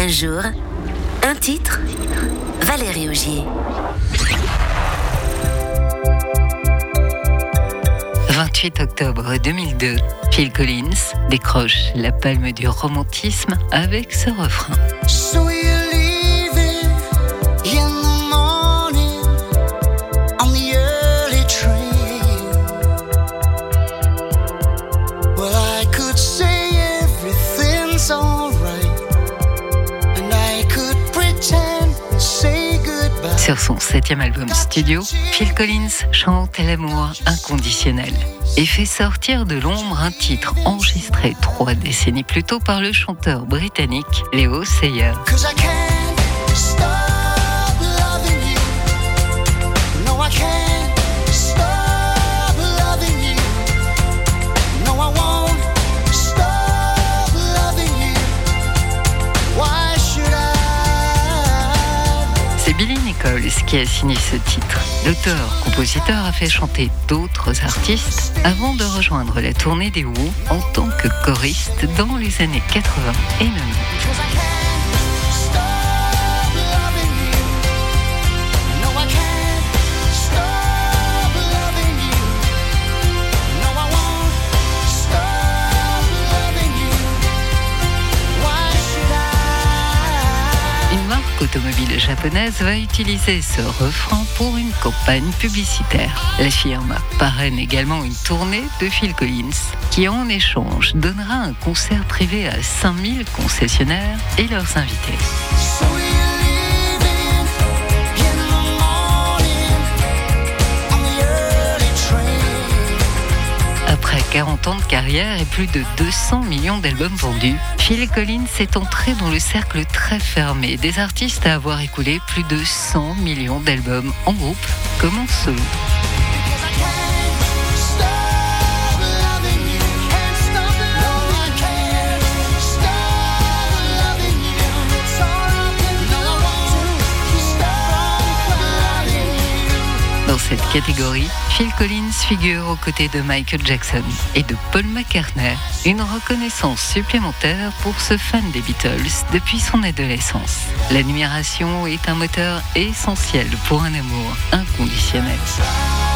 Un jour, un titre, Valérie Augier. 28 octobre 2002, Phil Collins décroche la palme du romantisme avec ce refrain. So you're leaving in the morning on the early train. Well, I could say everything's alright, and I could pretend to say goodbye. Sur son 7e album studio, Phil Collins chante l'amour inconditionnel et fait sortir de l'ombre un titre enregistré 3 décennies plus tôt par le chanteur britannique Leo Sayer. 'Cause I can't stop loving you. No, I can't stop loving you. No, I won't stop loving you. Why should I? C'est Billy Nichols qui a signé ce titre. L'auteur-compositeur a fait chanter d'autres artistes avant de rejoindre la tournée des Who en tant que choriste dans les années 80 et 90. 'Cause I can't stop loving you. No, I can't stop loving you. No, I won't stop loving you. Why should I? Une marque automobile japonaise va utiliser ce refrain pour une campagne publicitaire. La firme parraine également une tournée de Phil Collins qui, en échange, donnera un concert privé à 5000 concessionnaires et leurs invités. So you're leaving in the morning on the early train. Après 40 ans de carrière et plus de 200 millions d'albums vendus, Phil Collins est entré dans le cercle très fermé des artistes à avoir écoulé plus de 100 millions d'albums en groupe comme en solo. Because I can't stop loving you. Can't stop loving you. No, I can't stop loving you. It's all I can do. No, I won't stop loving you. Dans cette catégorie, Phil Collins figure aux côtés de Michael Jackson et de Paul McCartney, une reconnaissance supplémentaire pour ce fan des Beatles depuis son adolescence. L'admiration est un moteur essentiel pour un amour inconditionnel.